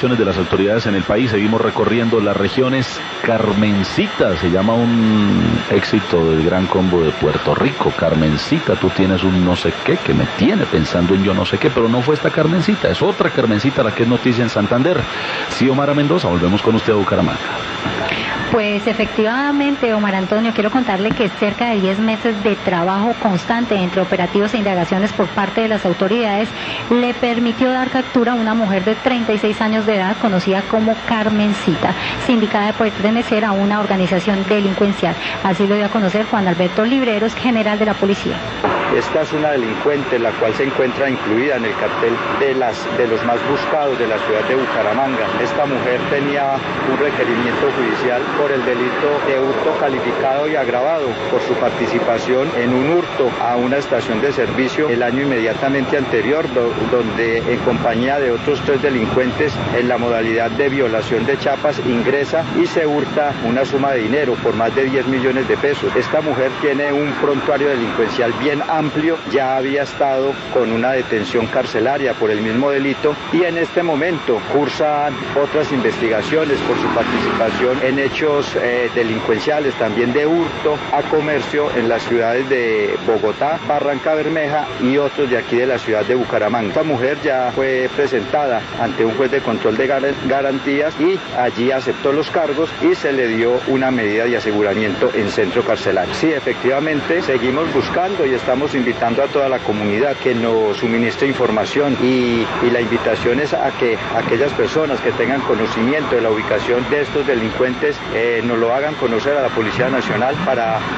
De las autoridades en el país, seguimos recorriendo las regiones. Carmencita se llama un éxito del Gran Combo de Puerto Rico. Carmencita, tú tienes un no sé qué que me tiene pensando en yo no sé qué, pero no fue esta Carmencita, es otra Carmencita la que es noticia en Santander. Sí, Omar Mendoza, volvemos con usted a Bucaramanga. Pues efectivamente, Omar Antonio, quiero contarle que cerca de 10 meses de trabajo constante entre operativos e indagaciones por parte de las autoridades le permitió dar captura a una mujer de 36 años de edad conocida como Carmencita, sindicada de pertenecer a una organización delincuencial. Así lo dio a conocer Juan Alberto Libreros, general de la policía. Esta es una delincuente la cual se encuentra incluida en el cartel de los más buscados de la ciudad de Bucaramanga. Esta mujer tenía un requerimiento judicial por el delito de hurto calificado y agravado por su participación en un hurto a una estación de servicio el año inmediatamente anterior, donde en compañía de otros 3 delincuentes en la modalidad de violación de chapas ingresa y se hurta una suma de dinero por más de 10 millones de pesos. Esta mujer tiene un prontuario delincuencial bien amplio, ya había estado con una detención carcelaria por el mismo delito y en este momento cursan otras investigaciones por su participación en hechos delincuenciales, también de hurto a comercio en las ciudades de Bogotá, Barranca Bermeja y otros de aquí de la ciudad de Bucaramanga. Esta mujer ya fue presentada ante un juez de control de garantías y allí aceptó los cargos y se le dio una medida de aseguramiento en centro carcelario. Sí, efectivamente, seguimos buscando y estamos invitando a toda la comunidad que nos suministre información y la invitación es a que aquellas personas que tengan conocimiento de la ubicación de estos delincuentes nos lo hagan conocer a la Policía Nacional para